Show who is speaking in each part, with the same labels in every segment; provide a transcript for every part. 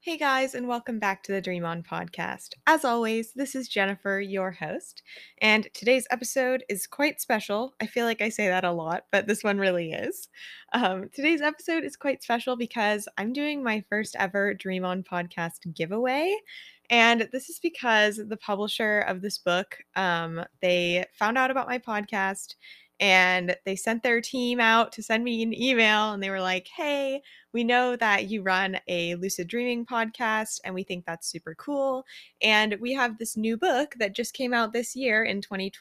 Speaker 1: Hey guys, and welcome back to the Dream On podcast. As always, this is Jennifer, your host, and today's episode is quite special. I feel like I say that a lot, but this one really is. Today's episode is quite special because I'm doing my first ever Dream On podcast giveaway. And this is because the publisher of this book, they found out about my podcast and they sent their team out to send me an email and they were like, hey, we know that you run a lucid dreaming podcast, and we think that's super cool. And we have this new book that just came out this year in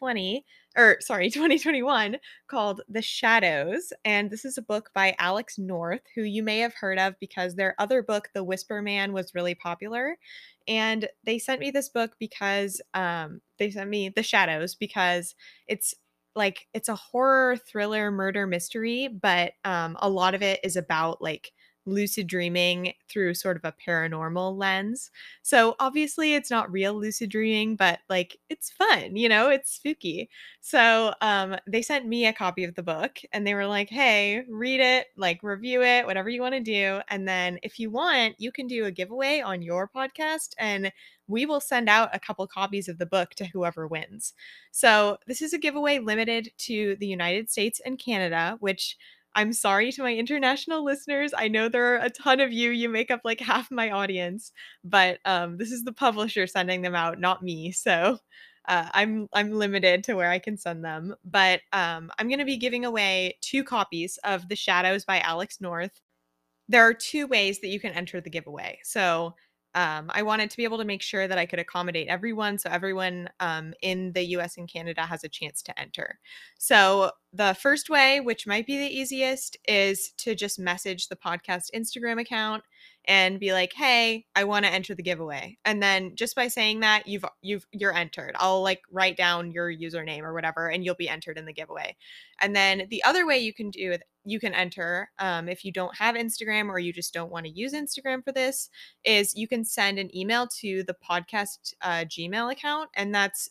Speaker 1: 2021, called The Shadows. And this is a book by Alex North, who you may have heard of because their other book, The Whisper Man, was really popular. And they sent me this book because they sent me The Shadows because it's a horror thriller murder mystery, but a lot of it is about like lucid dreaming through sort of a paranormal lens. So obviously it's not real lucid dreaming, but like it's fun, it's spooky. So they sent me a copy of the book and they were like, hey, read it, like review it, whatever you want to do. And then if you want, you can do a giveaway on your podcast and we will send out a couple copies of the book to whoever wins. So this is a giveaway limited to the United States and Canada, which I'm sorry to my international listeners. I know there are a ton of you. You make up like half my audience, but this is the publisher sending them out, not me. So I'm limited to where I can send them. But I'm going to be giving away 2 copies of The Shadows by Alex North. There are 2 ways that you can enter the giveaway. So I wanted to be able to make sure that I could accommodate everyone. So everyone in the US and Canada has a chance to enter. So the first way, which might be the easiest, is to just message the podcast Instagram account and be like, hey, I want to enter the giveaway. And then just by saying that, you're entered. I'll like write down your username or whatever, and you'll be entered in the giveaway. And then the other way you can enter if you don't have Instagram or you just don't want to use Instagram for this is you can send an email to the podcast Gmail account, and that's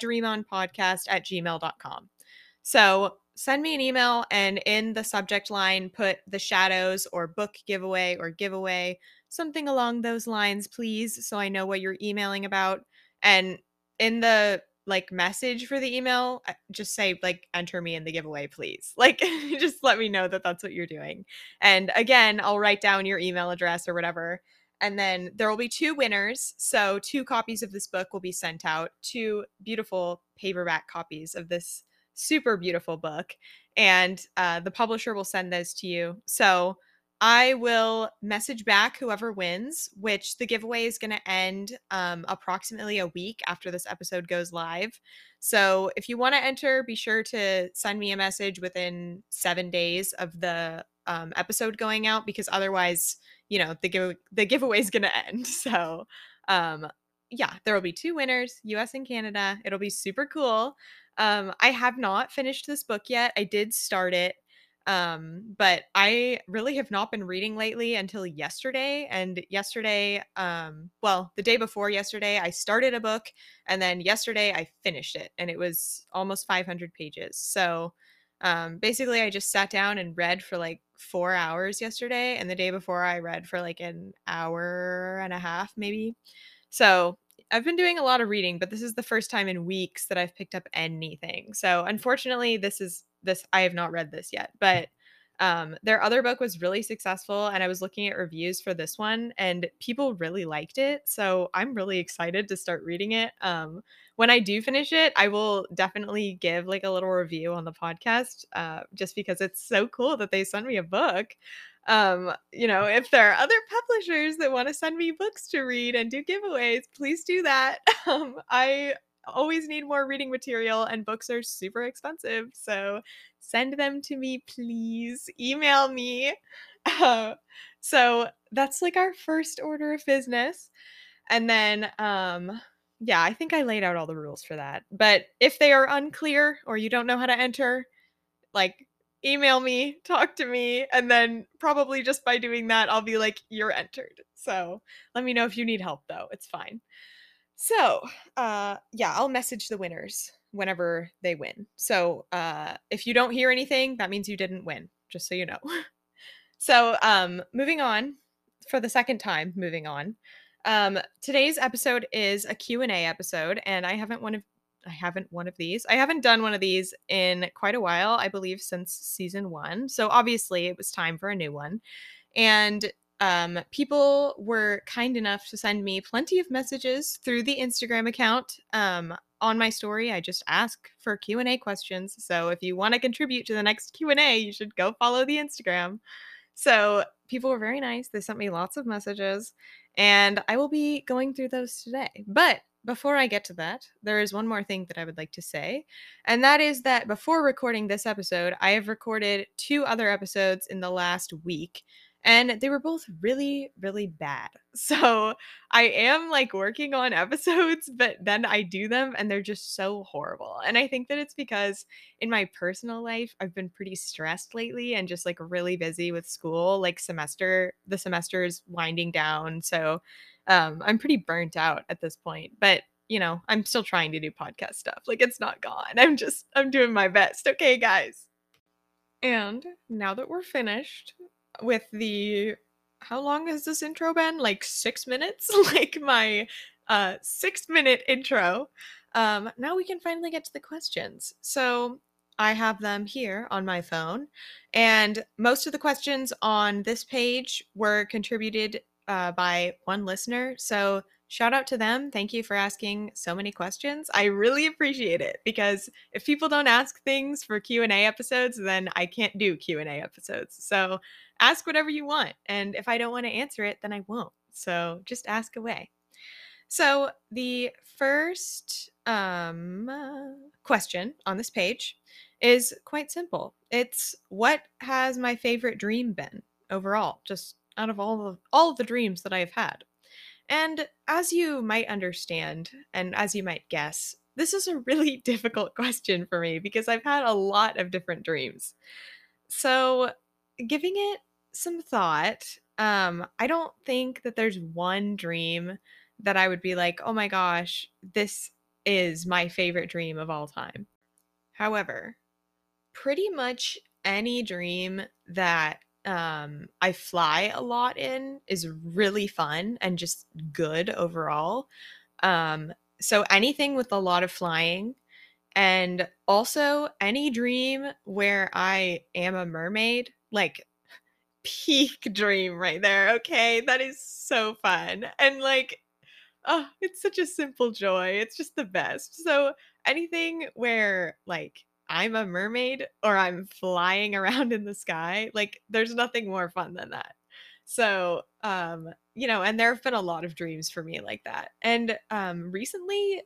Speaker 1: thedreamonpodcast@gmail.com. So send me an email and in the subject line, put The Shadows or book giveaway, something along those lines, please, so I know what you're emailing about. And in the like message for the email, just say like enter me in the giveaway, please. Like just let me know that that's what you're doing. And again, I'll write down your email address or whatever. And then there will be 2 winners. So 2 copies of this book will be sent out, 2 beautiful paperback copies of this super beautiful book. And the publisher will send those to you. So I will message back whoever wins, which the giveaway is going to end approximately a week after this episode goes live. So if you want to enter, be sure to send me a message within 7 days of the episode going out, because otherwise, the giveaway is going to end. So, yeah, there will be 2 winners, US and Canada. It'll be super cool. I have not finished this book yet. I did start it. But I really have not been reading lately until yesterday. And yesterday, the day before yesterday, I started a book and then yesterday I finished it and it was almost 500 pages. So, basically I just sat down and read for like 4 hours yesterday. And the day before I read for like an hour and a half, maybe. So I've been doing a lot of reading, but this is the first time in weeks that I've picked up anything. So unfortunately, this I have not read this yet, but their other book was really successful, and I was looking at reviews for this one, and people really liked it. So I'm really excited to start reading it. When I do finish it, I will definitely give like a little review on the podcast, just because it's so cool that they sent me a book. If there are other publishers that want to send me books to read and do giveaways, please do that. I always need more reading material and books are super expensive. So send them to me, please. Email me. Uh, so that's like our first order of business. And then, yeah, I think I laid out all the rules for that. But if they are unclear or you don't know how to enter, like email me, talk to me, and then probably just by doing that, I'll be like, you're entered. So let me know if you need help though. It's fine. So, yeah, I'll message the winners whenever they win. So, if you don't hear anything, that means you didn't win, just so you know. So, moving on. for the second time, moving on. Today's episode is a Q&A episode, and I haven't done one of these in quite a while, I believe since season 1. So obviously it was time for a new one. And people were kind enough to send me plenty of messages through the Instagram account. On my story, I just ask for Q&A questions. So if you want to contribute to the next Q&A, you should go follow the Instagram. So people were very nice. They sent me lots of messages, and I will be going through those today. But before I get to that, there is one more thing that I would like to say, and that is that before recording this episode, I have recorded 2 other episodes in the last week, and they were both really, really bad. So I am like working on episodes, but then I do them and they're just so horrible. And I think that it's because in my personal life, I've been pretty stressed lately and just like really busy with school. Like the semester is winding down. So I'm pretty burnt out at this point. But I'm still trying to do podcast stuff. Like it's not gone. I'm doing my best. Okay, guys. And now that we're finished with the how long has this intro been? Like 6 minutes? Like my 6-minute intro. Now we can finally get to the questions. So I have them here on my phone, and most of the questions on this page were contributed by one listener. So shout out to them. Thank you for asking so many questions. I really appreciate it, because if people don't ask things for Q&A episodes, then I can't do Q&A episodes. So ask whatever you want, and if I don't want to answer it, then I won't. So just ask away. So the first question on this page is quite simple. It's, what has my favorite dream been overall, just out of all of the dreams that I've had? And as you might understand, and as you might guess, this is a really difficult question for me because I've had a lot of different dreams. So, giving it some thought, I don't think that there's one dream that I would be like, oh my gosh, this is my favorite dream of all time. However, pretty much any dream that I fly a lot in is really fun and just good overall. So anything with a lot of flying, and also any dream where I am a mermaid, like peak dream right there. Okay, that is so fun. And like, oh, it's such a simple joy. It's just the best. So anything where like I'm a mermaid or I'm flying around in the sky, like there's nothing more fun than that. So, and there have been a lot of dreams for me like that. And recently,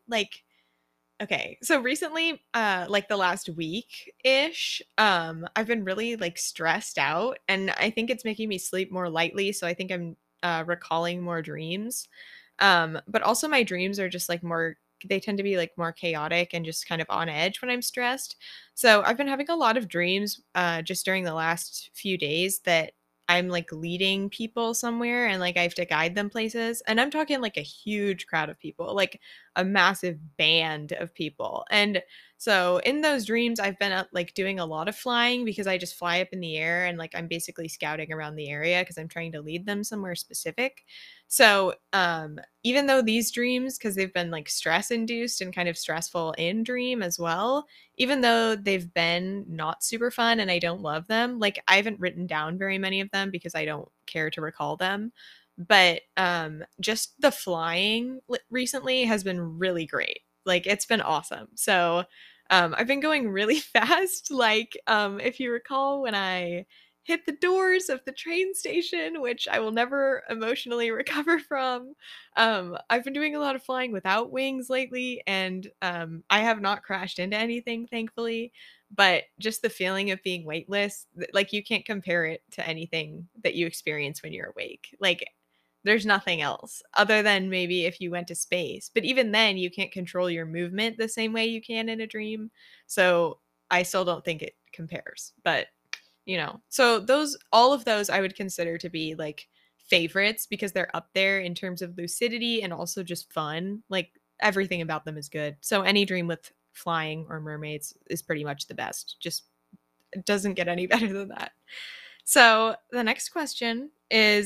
Speaker 1: like the last week ish, I've been really like stressed out, and I think it's making me sleep more lightly. So I think I'm recalling more dreams. But also my dreams are just like they tend to be like more chaotic and just kind of on edge when I'm stressed. So I've been having a lot of dreams just during the last few days that I'm like leading people somewhere and like I have to guide them places. And I'm talking like a huge crowd of people, like a massive band of people. And so in those dreams, I've been like doing a lot of flying because I just fly up in the air and like I'm basically scouting around the area because I'm trying to lead them somewhere specific. So even though these dreams, because they've been like stress induced and kind of stressful in dream as well, even though they've been not super fun and I don't love them, like I haven't written down very many of them because I don't care to recall them. But just the flying recently has been really great. Like it's been awesome. So I've been going really fast. Like if you recall when I hit the doors of the train station, which I will never emotionally recover from. I've been doing a lot of flying without wings lately, and I have not crashed into anything, thankfully. But just the feeling of being weightless, like you can't compare it to anything that you experience when you're awake. Like there's nothing else other than maybe if you went to space. But even then, you can't control your movement the same way you can in a dream. So I still don't think it compares. But so all of those I would consider to be like favorites because they're up there in terms of lucidity and also just fun. Like everything about them is good. So any dream with flying or mermaids is pretty much the best. Just it doesn't get any better than that. So the next question is,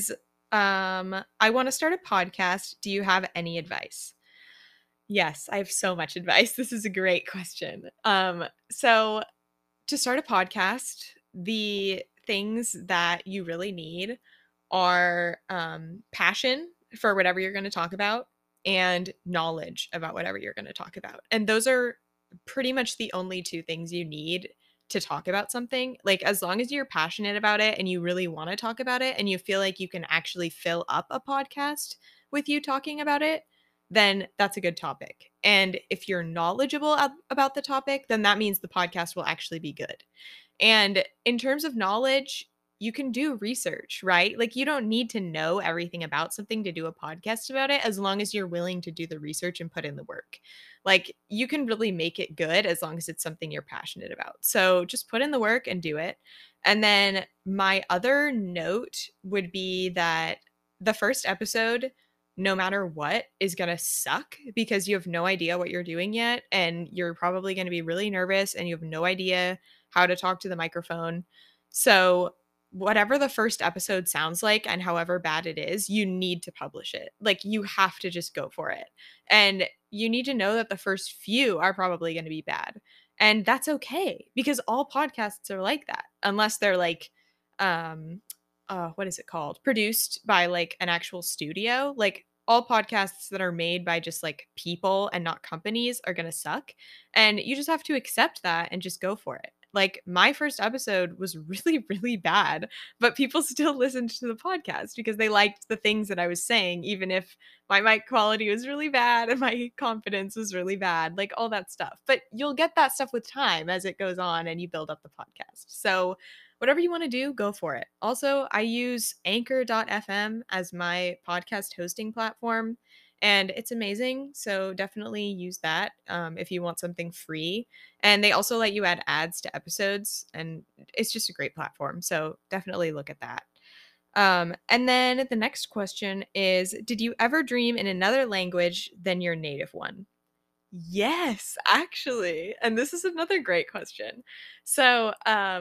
Speaker 1: I want to start a podcast. Do you have any advice? Yes, I have so much advice. This is a great question. So to start a podcast, the things that you really need are passion for whatever you're going to talk about and knowledge about whatever you're going to talk about. And those are pretty much the only two things you need to talk about something. Like, as long as you're passionate about it and you really want to talk about it and you feel like you can actually fill up a podcast with you talking about it, then that's a good topic. And if you're knowledgeable about the topic, then that means the podcast will actually be good. And in terms of knowledge, you can do research, right? Like, you don't need to know everything about something to do a podcast about it, as long as you're willing to do the research and put in the work. Like, you can really make it good as long as it's something you're passionate about. So just put in the work and do it. And then my other note would be that the first episode, no matter what, is going to suck because you have no idea what you're doing yet. And you're probably going to be really nervous and you have no idea how to talk to the microphone. So, whatever the first episode sounds like and however bad it is, you need to publish it. Like, you have to just go for it. And you need to know that the first few are probably going to be bad. And that's okay, because all podcasts are like that, unless they're like, what is it called? Produced by like an actual studio. Like, all podcasts that are made by just like people and not companies are going to suck. And you just have to accept that and just go for it. Like, my first episode was really, really bad, but people still listened to the podcast because they liked the things that I was saying, even if my mic quality was really bad and my confidence was really bad, like all that stuff. But you'll get that stuff with time as it goes on and you build up the podcast. So, whatever you want to do, go for it. Also, I use anchor.fm as my podcast hosting platform, and it's amazing. So definitely use that if you want something free. And they also let you add ads to episodes, and it's just a great platform. So definitely look at that. And then the next question is, did you ever dream in another language than your native one? Yes, actually. And this is another great question. So,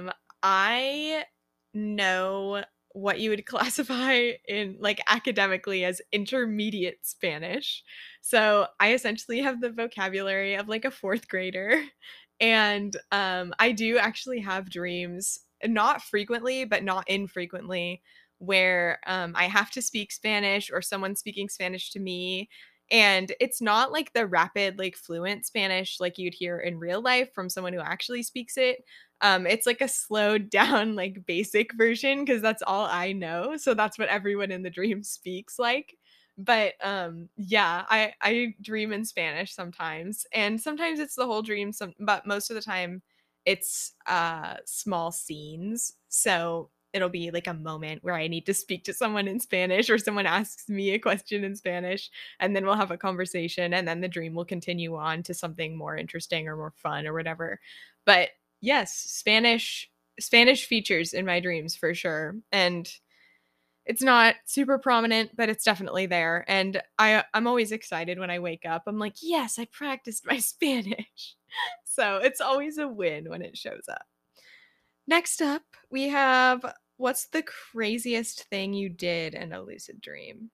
Speaker 1: I know what you would classify in like academically as intermediate Spanish. So, I essentially have the vocabulary of like a fourth grader. And I do actually have dreams, not frequently, but not infrequently, where I have to speak Spanish or someone speaking Spanish to me, and it's not like the rapid, like fluent Spanish like you'd hear in real life from someone who actually speaks it. It's like a slowed down, like basic version because that's all I know. So that's what everyone in the dream speaks like. But yeah, I dream in Spanish sometimes, and sometimes it's the whole dream. But most of the time, it's small scenes. So it'll be like a moment where I need to speak to someone in Spanish or someone asks me a question in Spanish, and then we'll have a conversation, and then the dream will continue on to something more interesting or more fun or whatever. But yes, Spanish features in my dreams for sure. And it's not super prominent, but it's definitely there. And I'm always excited when I wake up. I'm like, yes, I practiced my Spanish. So it's always a win when it shows up. Next up, we have, what's the craziest thing you did in a lucid dream?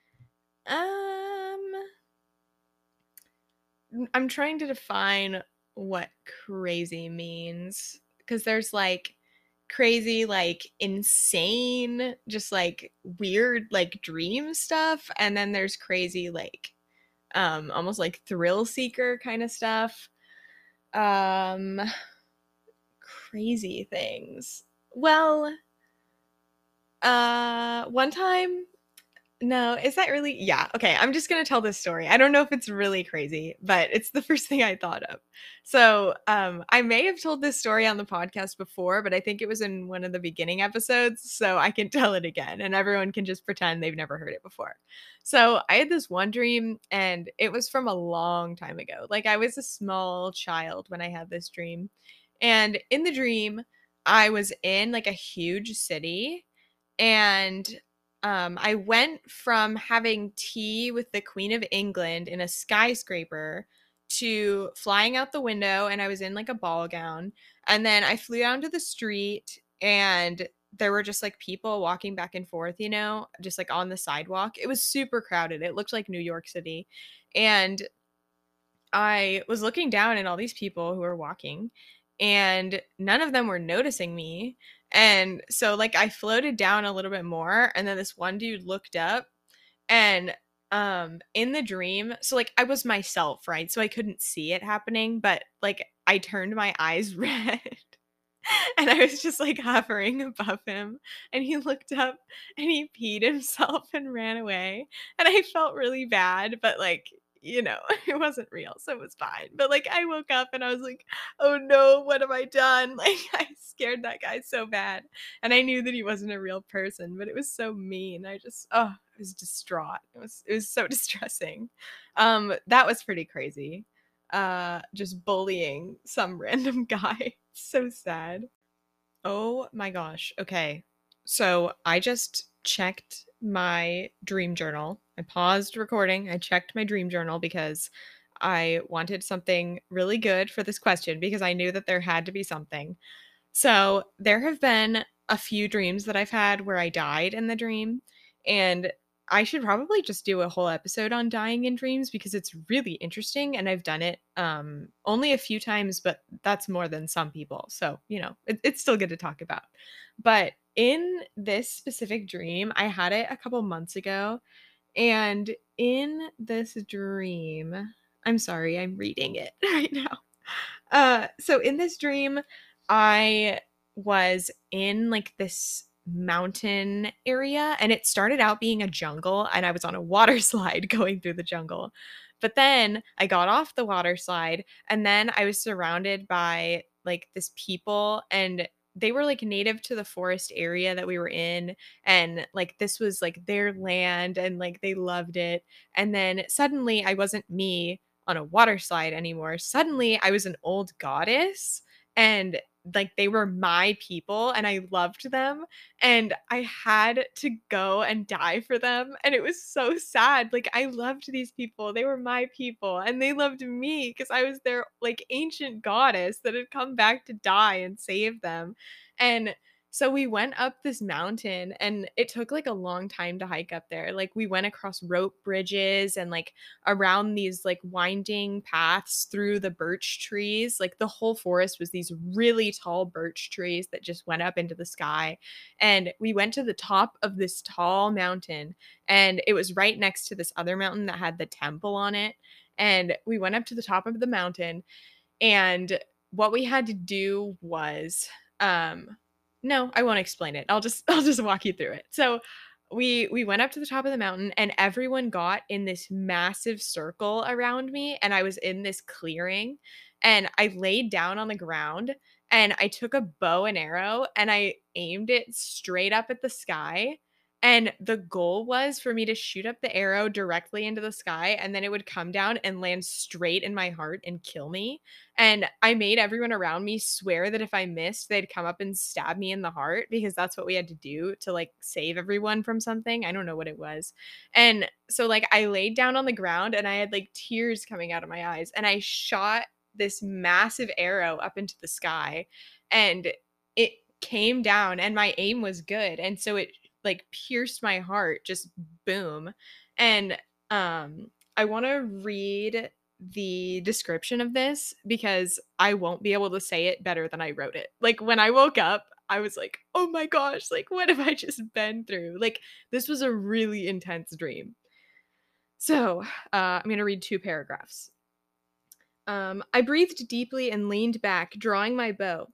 Speaker 1: Um, I'm trying to define what crazy means, because there's like crazy, like insane, just like weird, like dream stuff, and then there's crazy, like almost like thrill seeker kind of stuff. Um, Crazy things. Well, one time, no, is that really? Yeah, okay, I'm just gonna tell this story. I don't know if it's really crazy, but it's the first thing I thought of. So, I may have told this story on the podcast before, but I think it was in one of the beginning episodes, so I can tell it again, and everyone can just pretend they've never heard it before. So, I had this one dream, and it was from a long time ago. Like, I was a small child when I had this dream, and in the dream, I was in like a huge city, and I went from having tea with the Queen of England in a skyscraper to flying out the window, and I was in like a ball gown. And then I flew down to the street, and there were just like people walking back and forth, just like on the sidewalk. It was super crowded. It looked like New York City. And I was looking down at all these people who were walking, and none of them were noticing me. And so like I floated down a little bit more, and then this one dude looked up, and in the dream, so like I was myself, right? So I couldn't see it happening, but like I turned my eyes red. And I was just like hovering above him, and he looked up and he peed himself and ran away. And I felt really bad, but like, it wasn't real, so it was fine. But like I woke up and I was like, "Oh no, what have I done?" Like I scared that guy so bad. And I knew that he wasn't a real person, but it was so mean. I was distraught. It was so distressing. That was pretty crazy. Just bullying some random guy. So sad. Oh my gosh. Okay. So I just checked my dream journal. I paused recording. I checked my dream journal because I wanted something really good for this question because I knew that there had to be something. So there have been a few dreams that I've had where I died in the dream. And I should probably just do a whole episode on dying in dreams because it's really interesting. And I've done it only a few times, but that's more than some people. So, it's still good to talk about. But in this specific dream, I had it a couple months ago. And in this dream, I'm sorry, I'm reading it right now. So in this dream, I was in like this mountain area, and it started out being a jungle, and I was on a water slide going through the jungle. But then I got off the water slide, and then I was surrounded by like this people, and they were like native to the forest area that we were in, and like this was like their land, and like they loved it. And then suddenly I wasn't me on a water slide anymore. Suddenly I was an old goddess, and like they were my people and I loved them, and I had to go and die for them, and it was so sad. Like I loved these people. They were my people and they loved me because I was their like ancient goddess that had come back to die and save them. And so we went up this mountain, and it took like a long time to hike up there. Like we went across rope bridges and like around these like winding paths through the birch trees. Like the whole forest was these really tall birch trees that just went up into the sky. And we went to the top of this tall mountain, and it was right next to this other mountain that had the temple on it. And we went up to the top of the mountain, and what we had to do was no, I won't explain it. I'll just walk you through it. So we went up to the top of the mountain, and everyone got in this massive circle around me, and I was in this clearing, and I laid down on the ground, and I took a bow and arrow and I aimed it straight up at the sky. And the goal was for me to shoot up the arrow directly into the sky, and then it would come down and land straight in my heart and kill me. And I made everyone around me swear that if I missed, they'd come up and stab me in the heart because that's what we had to do to like save everyone from something. I don't know what it was. And so like I laid down on the ground and I had like tears coming out of my eyes, and I shot this massive arrow up into the sky, and it came down and my aim was good. And so it like pierced my heart, just boom. And I want to read the description of this because I won't be able to say it better than I wrote it. Like when I woke up, I was like, "Oh my gosh, like what have I just been through?" Like this was a really intense dream. So, I'm going to read two paragraphs. I breathed deeply and leaned back, drawing my bow.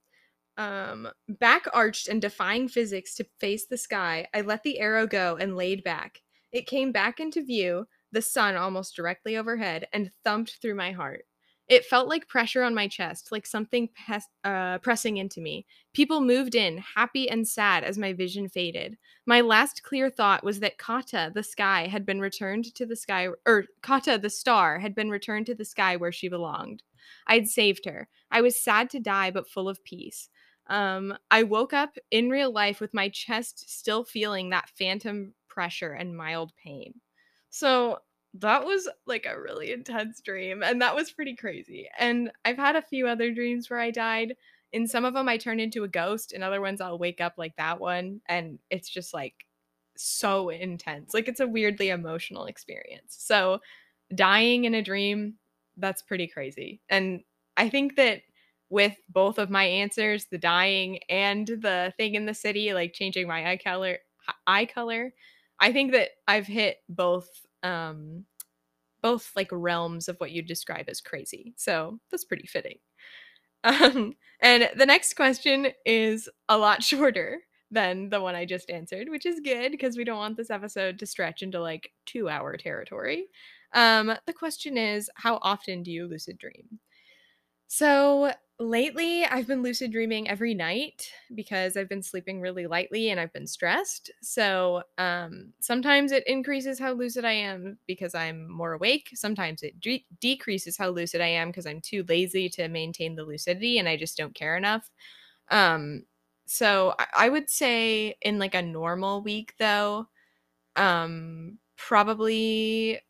Speaker 1: Back arched and defying physics to face the sky, I let the arrow go and laid back. It came back into view, the sun almost directly overhead, and thumped through my heart. It felt like pressure on my chest, like something pressing into me. People moved in, happy and sad as my vision faded. My last clear thought was that Kata, the sky, had been returned to the sky, or Kata, the star, had been returned to the sky where she belonged. I'd saved her. I was sad to die, but full of peace. I woke up in real life with my chest still feeling that phantom pressure and mild pain. So that was like a really intense dream, and that was pretty crazy. And I've had a few other dreams where I died. In some of them, I turn into a ghost. In other ones, I'll wake up like that one, and it's just like so intense. Like it's a weirdly emotional experience. So dying in a dream, that's pretty crazy. And I think that with both of my answers, the dying and the thing in the city, like changing my eye color, I think that I've hit both like realms of what you describe as crazy. So that's pretty fitting. And the next question is a lot shorter than the one I just answered, which is good because we don't want this episode to stretch into like 2 hour territory. The question is, how often do you lucid dream? So lately, I've been lucid dreaming every night because I've been sleeping really lightly and I've been stressed. So sometimes it increases how lucid I am because I'm more awake. Sometimes it decreases how lucid I am because I'm too lazy to maintain the lucidity and I just don't care enough. Um, so I would say in like a normal week, though, probably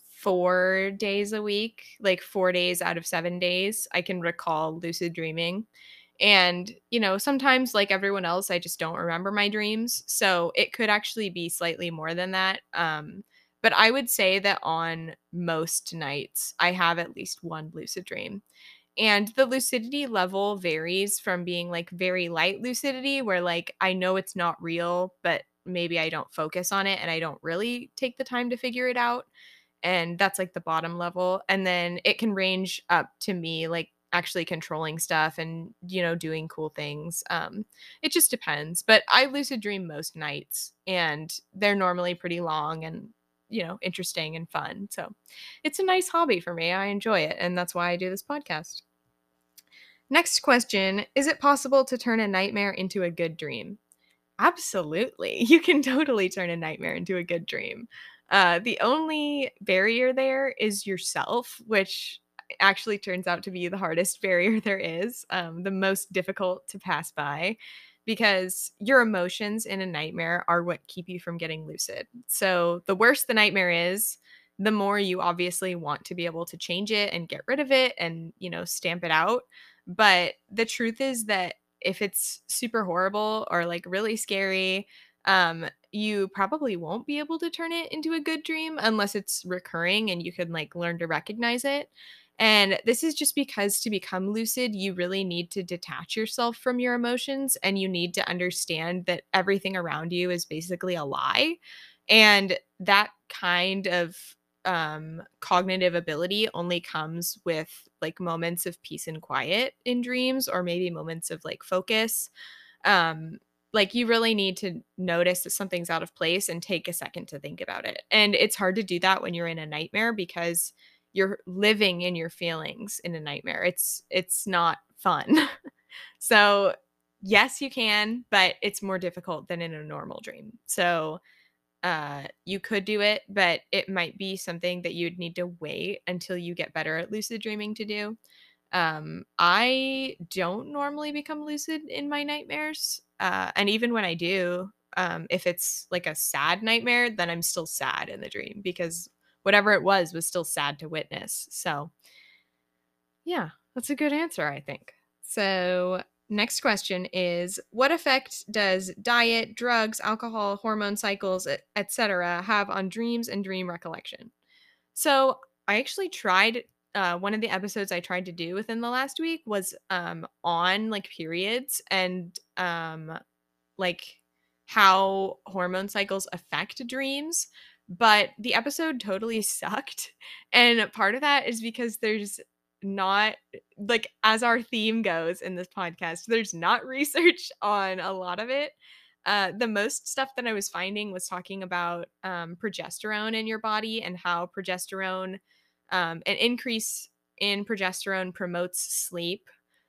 Speaker 1: 4 days a week, like 4 days out of 7 days, I can recall lucid dreaming. And, sometimes like everyone else, I just don't remember my dreams. So it could actually be slightly more than that. But I would say that on most nights, I have at least one lucid dream. And the lucidity level varies from being like very light lucidity, where like I know it's not real, but maybe I don't focus on it and I don't really take the time to figure it out. And that's like the bottom level. And then it can range up to me like actually controlling stuff and, doing cool things. It just depends. But I lucid dream most nights and they're normally pretty long and, interesting and fun. So it's a nice hobby for me. I enjoy it. And that's why I do this podcast. Next question. Is it possible to turn a nightmare into a good dream? Absolutely. You can totally turn a nightmare into a good dream. The only barrier there is yourself, which actually turns out to be the hardest barrier there is, the most difficult to pass by, because your emotions in a nightmare are what keep you from getting lucid. So the worse the nightmare is, the more you obviously want to be able to change it and get rid of it and, stamp it out. But the truth is that if it's super horrible or like really scary, you probably won't be able to turn it into a good dream unless it's recurring and you can like learn to recognize it. And this is just because to become lucid, you really need to detach yourself from your emotions and you need to understand that everything around you is basically a lie. And that kind of cognitive ability only comes with like moments of peace and quiet in dreams or maybe moments of like focus. um like you really need to notice that something's out of place and take a second to think about it, and it's hard to do that when you're in a nightmare because you're living in your feelings in a nightmare. It's not fun. So yes, you can, but it's more difficult than in a normal dream. So you could do it, but it might be something that you'd need to wait until you get better at lucid dreaming to do. I don't normally become lucid in my nightmares. And even when I do, if it's like a sad nightmare, then I'm still sad in the dream because whatever it was still sad to witness. So, yeah, that's a good answer, I think. So, next question is, what effect does diet, drugs, alcohol, hormone cycles, etc. have on dreams and dream recollection? So I actually tried one of the episodes I tried to do within the last week was on like periods and like how hormone cycles affect dreams. But the episode totally sucked. And part of that is because there's not, like, as our theme goes in this podcast, there's not research on a lot of it. The most stuff that I was finding was talking about progesterone in your body and how progesterone, an increase in progesterone promotes sleep.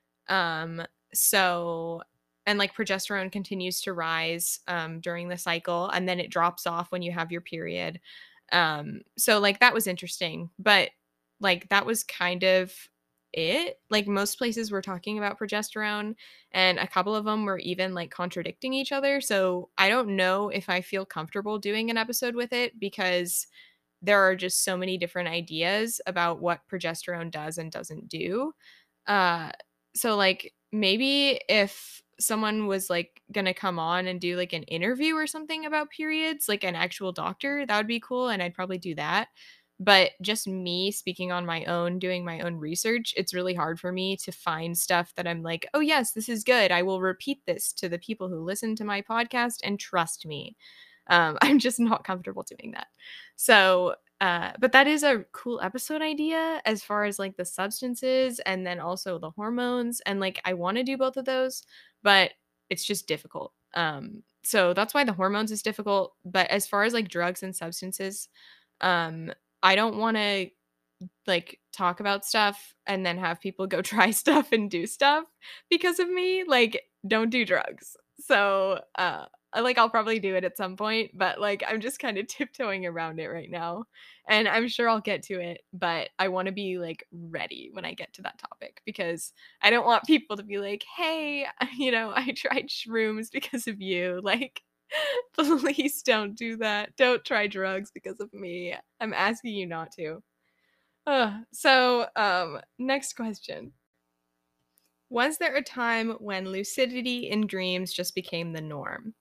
Speaker 1: So, and like progesterone continues to rise during the cycle and then it drops off when you have your period. So like that was interesting, but like that was kind of it. Like most places were talking about progesterone and a couple of them were even like contradicting each other. So I don't know if I feel comfortable doing an episode with it because there are just so many different ideas about what progesterone does and doesn't do. Uh, so like maybe if someone was like gonna come on and do like an interview or something about periods, like an actual doctor, that would be cool. And I'd probably do that. But just me speaking on my own, doing my own research, it's really hard for me to find stuff that I'm like, oh, yes, this is good. I will repeat this to the people who listen to my podcast and trust me. I'm just not comfortable doing that. So, but that is a cool episode idea as far as like the substances and then also the hormones. And like, I want to do both of those, but it's just difficult. So that's why the hormones is difficult. But as far as like drugs and substances, um, I don't want to like talk about stuff and then have people go try stuff and do stuff because of me. Like, don't do drugs. So, like I'll probably do it at some point, but like I'm just kind of tiptoeing around it right now. And I'm sure I'll get to it, but I want to be like ready when I get to that topic because I don't want people to be like, "Hey, I tried shrooms because of you." Like please don't do that. Don't try drugs because of me. I'm asking you not to. Next question. Was there a time when lucidity in dreams just became the norm?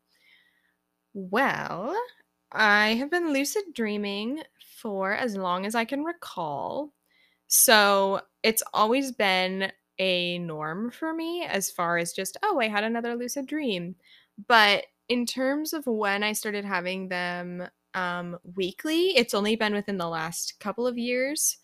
Speaker 1: Well, I have been lucid dreaming for as long as I can recall. So it's always been a norm for me as far as just, oh, I had another lucid dream. But in terms of when I started having them weekly, it's only been within the last couple of years.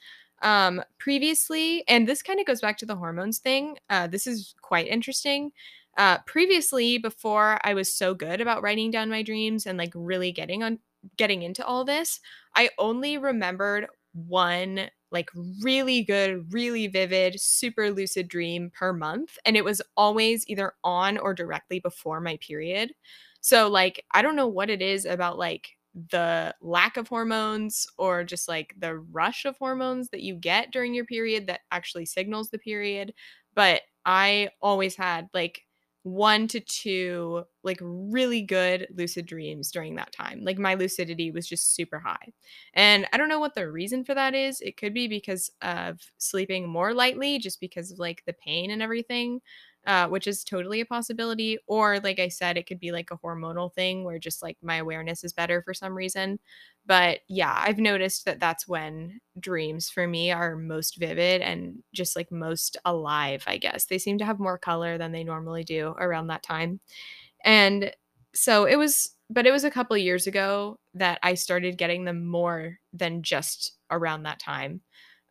Speaker 1: Previously, and this kind of goes back to the hormones thing, this is quite interesting. Previously, before I was so good about writing down my dreams and like really getting into all this, I only remembered one like really good, really vivid, super lucid dream per month. And it was always either on or directly before my period. So, like, I don't know what it is about like the lack of hormones or just like the rush of hormones that you get during your period that actually signals the period. But I always had like 1 to 2 like really good lucid dreams during that time. Like my lucidity was just super high. And I don't know what the reason for that is. It could be because of sleeping more lightly, just because of like the pain and everything, which is totally a possibility. Or, like I said, it could be like a hormonal thing where just like my awareness is better for some reason. But yeah, I've noticed that that's when dreams for me are most vivid and just like most alive, I guess. They seem to have more color than they normally do around that time. And so it was a couple of years ago that I started getting them more than just around that time,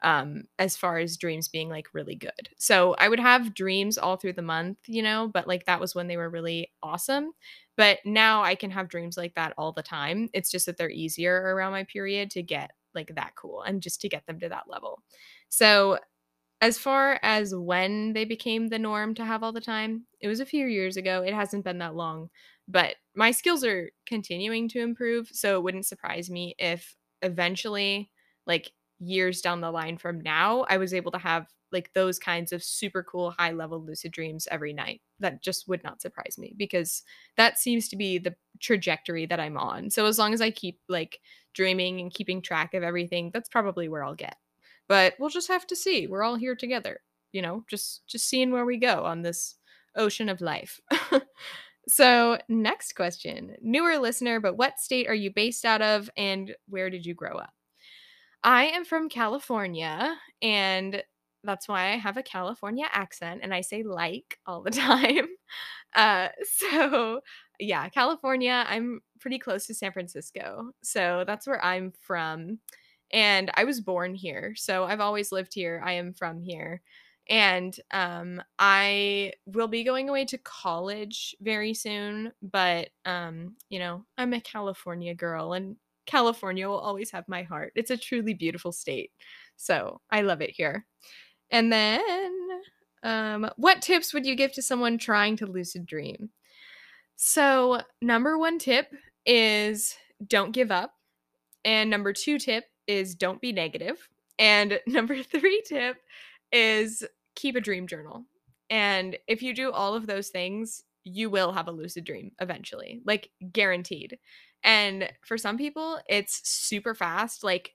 Speaker 1: as far as dreams being like really good. So I would have dreams all through the month, but like that was when they were really awesome. But now I can have dreams like that all the time. It's just that they're easier around my period to get like that cool and just to get them to that level. So as far as when they became the norm to have all the time, it was a few years ago. It hasn't been that long, but my skills are continuing to improve. So it wouldn't surprise me if eventually, like years down the line from now, I was able to have like those kinds of super cool high level lucid dreams every night. That just would not surprise me because that seems to be the trajectory that I'm on. So as long as I keep like dreaming and keeping track of everything, that's probably where I'll get. But we'll just have to see. We're all here together, just seeing where we go on this ocean of life. So, next question. Newer listener, but what state are you based out of and where did you grow up? I am from California, and that's why I have a California accent and I say like all the time. So yeah, California, I'm pretty close to San Francisco. So that's where I'm from. And I was born here. So I've always lived here. I am from here. And I will be going away to college very soon, but I'm a California girl and California will always have my heart. It's a truly beautiful state. So I love it here. And then, what tips would you give to someone trying to lucid dream? So, number one tip is don't give up. And number two tip is don't be negative. And number three tip is keep a dream journal. And if you do all of those things, you will have a lucid dream eventually, like guaranteed. And for some people, it's super fast. Like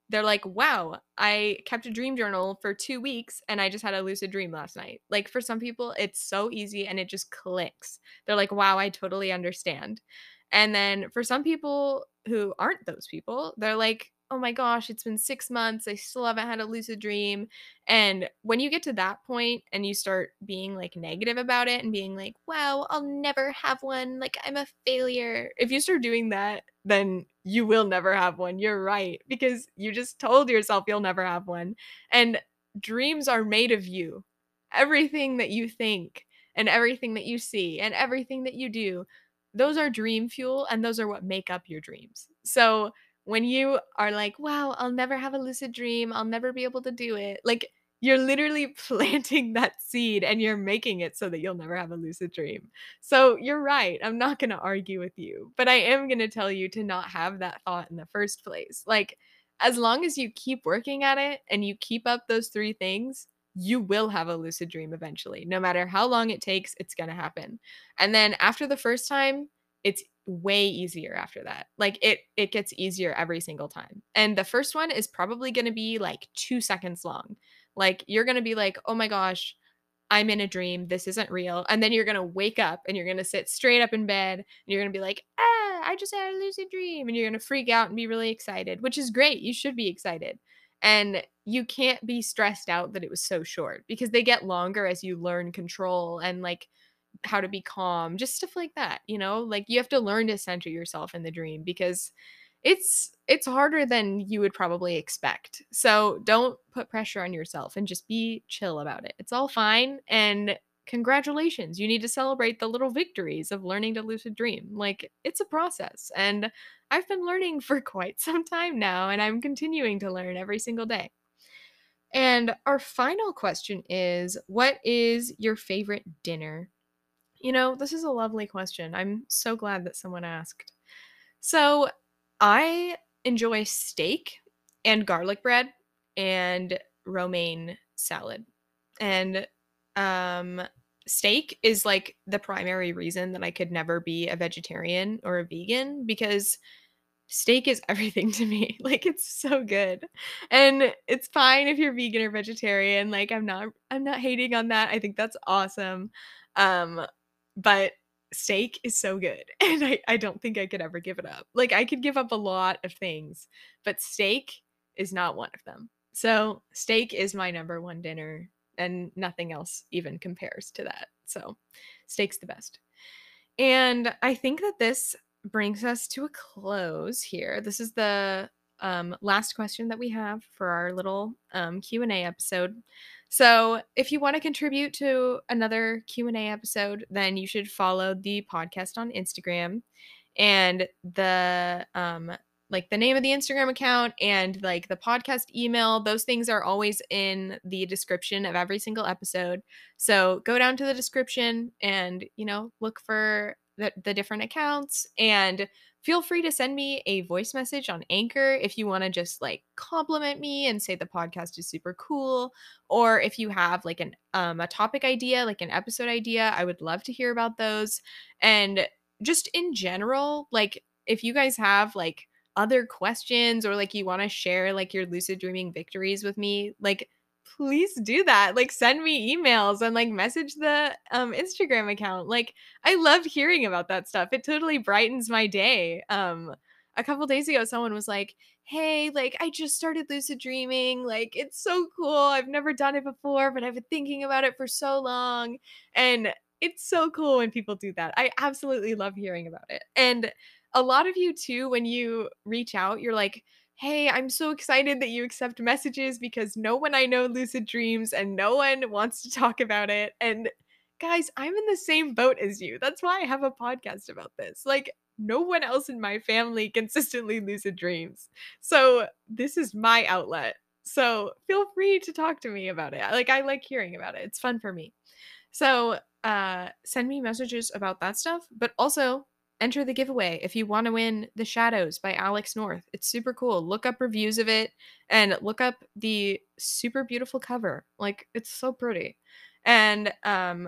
Speaker 1: they're like, wow, I kept a dream journal for 2 weeks and I just had a lucid dream last night. Like for some people, it's so easy and it just clicks. They're like, wow, I totally understand. And then for some people who aren't those people, they're like, oh my gosh, it's been 6 months. I still haven't had a lucid dream. And when you get to that point and you start being like negative about it and being like, wow, I'll never have one. Like I'm a failure. If you start doing that, then you will never have one. You're right. Because you just told yourself you'll never have one. And dreams are made of you. Everything that you think and everything that you see and everything that you do, those are dream fuel and those are what make up your dreams. So when you are like, wow, I'll never have a lucid dream, I'll never be able to do it, like you're literally planting that seed and you're making it so that you'll never have a lucid dream. So you're right. I'm not going to argue with you, but I am going to tell you to not have that thought in the first place. Like, as long as you keep working at it and you keep up those three things, you will have a lucid dream eventually. No matter how long it takes, it's going to happen. And then after the first time, it's way easier after that. Like it gets easier every single time. And the first one is probably going to be like 2 seconds long. Like you're going to be like, "Oh my gosh, I'm in a dream. This isn't real." And then you're going to wake up and you're going to sit straight up in bed and you're going to be like, "Ah, I just had a lucid dream." And you're going to freak out and be really excited, which is great. You should be excited. And you can't be stressed out that it was so short because they get longer as you learn control and like how to be calm, just stuff like that, you know? Like you have to learn to center yourself in the dream because it's harder than you would probably expect. So don't put pressure on yourself and just be chill about it. It's all fine and congratulations. You need to celebrate the little victories of learning to lucid dream. Like it's a process and I've been learning for quite some time now and I'm continuing to learn every single day. And our final question is, what is your favorite dinner? You know, this is a lovely question. I'm so glad that someone asked. So, I enjoy steak and garlic bread and romaine salad. And um steak is like the primary reason that I could never be a vegetarian or a vegan because steak is everything to me. Like it's so good. And it's fine if you're vegan or vegetarian. Like I'm not hating on that. I think that's awesome. Um but steak is so good and I don't think I could ever give it up. Like I could give up a lot of things, but steak is not one of them. So steak is my number one dinner and nothing else even compares to that. So steak's the best. And I think that this brings us to a close here. This is the last question that we have for our little Q&A episode. So if you want to contribute to another Q&A episode, then you should follow the podcast on Instagram and the name of the Instagram account and like the podcast email. Those things are always in the description of every single episode. So go down to the description and, look for the different accounts and feel free to send me a voice message on Anchor if you want to just like compliment me and say the podcast is super cool, or if you have like a topic idea, like an episode idea, I would love to hear about those. And just in general, like if you guys have like other questions or like you want to share like your lucid dreaming victories with me, like please do that. Like send me emails and like message the Instagram account. Like I love hearing about that stuff. It totally brightens my day. A couple days ago someone was like, "Hey, like I just started lucid dreaming. Like it's so cool. I've never done it before, but I've been thinking about it for so long." And it's so cool when people do that. I absolutely love hearing about it. And a lot of you too, when you reach out, you're like, "Hey, I'm so excited that you accept messages because no one I know lucid dreams and no one wants to talk about it." And guys, I'm in the same boat as you. That's why I have a podcast about this. Like, no one else in my family consistently lucid dreams. So, this is my outlet. So, feel free to talk to me about it. Like, I like hearing about it. It's fun for me. So, send me messages about that stuff, but also enter the giveaway if you want to win The Shadows by Alex North. It's super cool. Look up reviews of it and look up the super beautiful cover. Like it's so pretty. And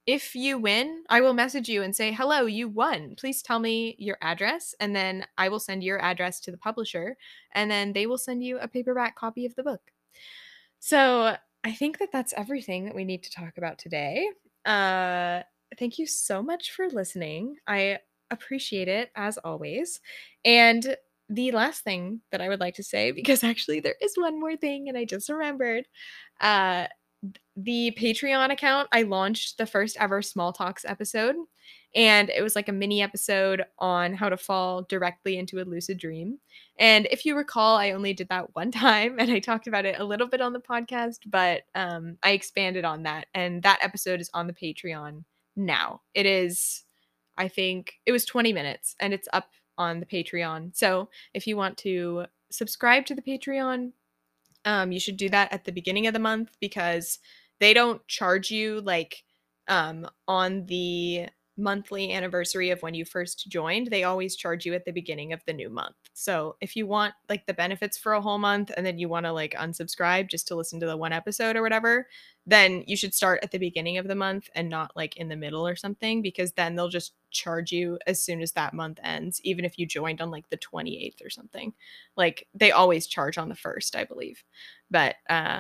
Speaker 1: if you win, I will message you and say, "Hello, you won. Please tell me your address." And then I will send your address to the publisher, and then they will send you a paperback copy of the book. So I think that that's everything that we need to talk about today. Uh, Thank you so much for listening. I appreciate it as always. And the last thing that I would like to say, because actually there is one more thing and I just remembered, uh, the Patreon account, I launched the first ever Small Talks episode. And it was like a mini episode on how to fall directly into a lucid dream. And if you recall, I only did that one time and I talked about it a little bit on the podcast, but I expanded on that. And that episode is on the Patreon now. It is, I think, it was 20 minutes and it's up on the Patreon. So if you want to subscribe to the Patreon, you should do that at the beginning of the month because they don't charge you like on the monthly anniversary of when you first joined. They always charge you at the beginning of the new month. So if you want like the benefits for a whole month and then you want to like unsubscribe just to listen to the one episode or whatever, then you should start at the beginning of the month and not like in the middle or something because then they'll just charge you as soon as that month ends, even if you joined on like the 28th or something. Like they always charge on the first, I believe. But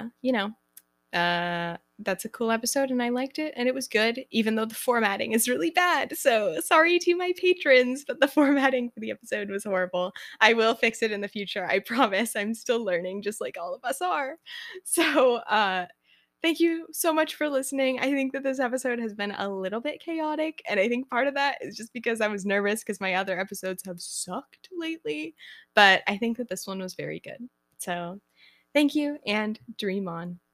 Speaker 1: that's a cool episode and I liked it and it was good, even though the formatting is really bad. So sorry to my patrons, but the formatting for the episode was horrible. I will fix it in the future. I promise. I'm still learning just like all of us are. So thank you so much for listening. I think that this episode has been a little bit chaotic, and I think part of that is just because I was nervous because my other episodes have sucked lately. But I think that this one was very good. So thank you and dream on.